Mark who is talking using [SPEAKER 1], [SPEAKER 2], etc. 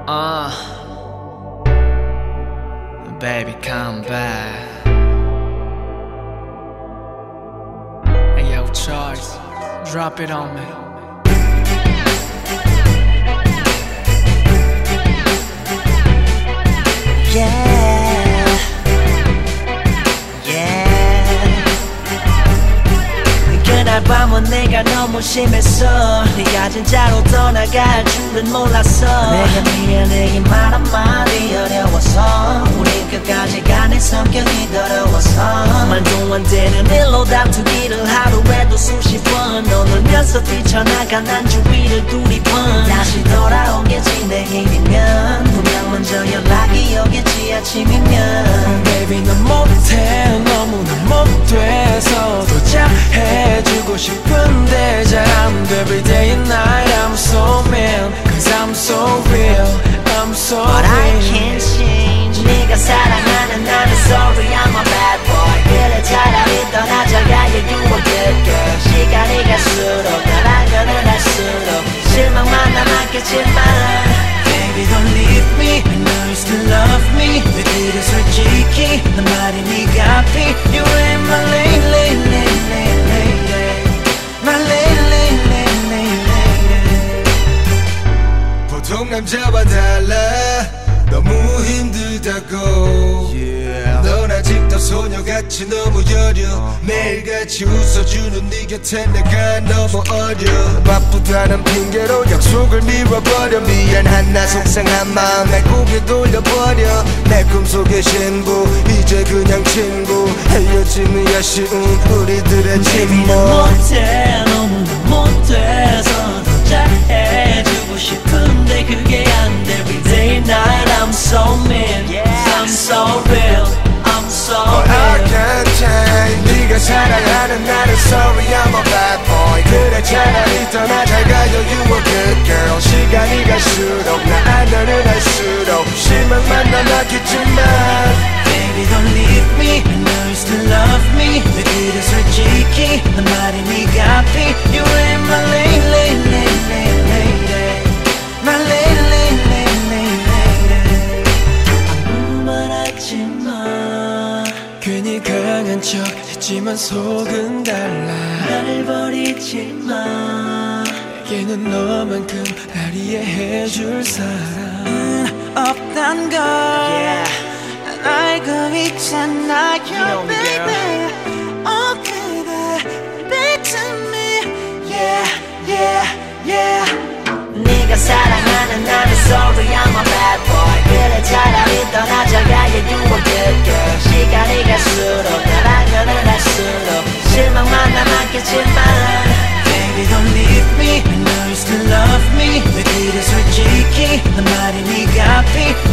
[SPEAKER 1] Baby, come back. Hey, yo, Charles, drop it on me.
[SPEAKER 2] Yeah, yeah. 그날 밤은 내가 너무 심했어. 네가 진짜로 떠나갈 줄은 몰랐어. 내가 미안해 말 한마디 어려워서 우린 끝까지 가 내 성격이 더러워서 말도 안 되는 일로 다투기를 하루에도 수십 번 너 놀면서 뛰쳐나가 난 주위를 두리번 다시 돌아오겠지 내일이면 분명 먼저 연락이 오겠지 아침이면
[SPEAKER 3] Baby 넌 못해 너무나 못돼서 잘해주고 싶은데 잘 안 돼 Every day and night I'm so mean Cause I'm so real I'm so
[SPEAKER 2] But I
[SPEAKER 3] real
[SPEAKER 2] can't change 네가 사랑하는 나는 sorry I'm a bad boy 그래 차라리 떠나자가 yeah you a good girl 시간이 갈수록 날 알면은 할수록 실망만 남았겠지만
[SPEAKER 3] Baby don't leave me I know you still love me 내 길에 솔직히 난 말이 네가 앞이 You ain't my lady lady lady lady My lady lady lady lady
[SPEAKER 4] 보통 남자와 달라 너무 힘들다고 넌 아직도 소녀같이 너무 여려 매일같이 웃어주는 네 곁에 내가 너무 어려 바쁘다는 핑계로 약속을 미뤄버려 미안한 나 속상한 마음 날 고개 돌려버려 내 꿈속의 신부 이제 그냥 친구 헤어짐이 아쉬운 우리들의 침묵
[SPEAKER 2] 못해 너무나 못해서 더 잘해주고 싶은데 그게 안 돼 Every day and night I'm so mean I'm so real I'm so
[SPEAKER 4] But I
[SPEAKER 2] real
[SPEAKER 4] can't change 네가 사랑하는 나는 sorry I'm a bad boy 그래 차라리 떠나자 가요 you a good girl 시간이 갈수록 나 알면은 할수록 실망만 남았겠지만
[SPEAKER 3] Baby don't leave me I know you still love me 내 길에 솔직히 난 말이 네가 앞이 You ain't my lady lady lady lady My lady lady lady lady
[SPEAKER 2] 아무 말 하지마
[SPEAKER 3] 괜히 강한 척 했지만 속은 달라
[SPEAKER 2] 날 버리지마
[SPEAKER 3] 내게는 너만큼 날 이해해줄 사람 없단 걸 난 알고 있잖아
[SPEAKER 2] know me,
[SPEAKER 3] baby Oh baby Back to me Yeah yeah yeah
[SPEAKER 2] 네가 사랑하는 나는 sorry I'm a bad boy 그래 차라리 떠나자가 yeah you a good girl 시간이 갈수록 날 알면은 할수록 실망만 남았겠지만
[SPEAKER 3] Baby don't leave me I know you still love me 내 길에 솔직히 난 말이 네가 앞이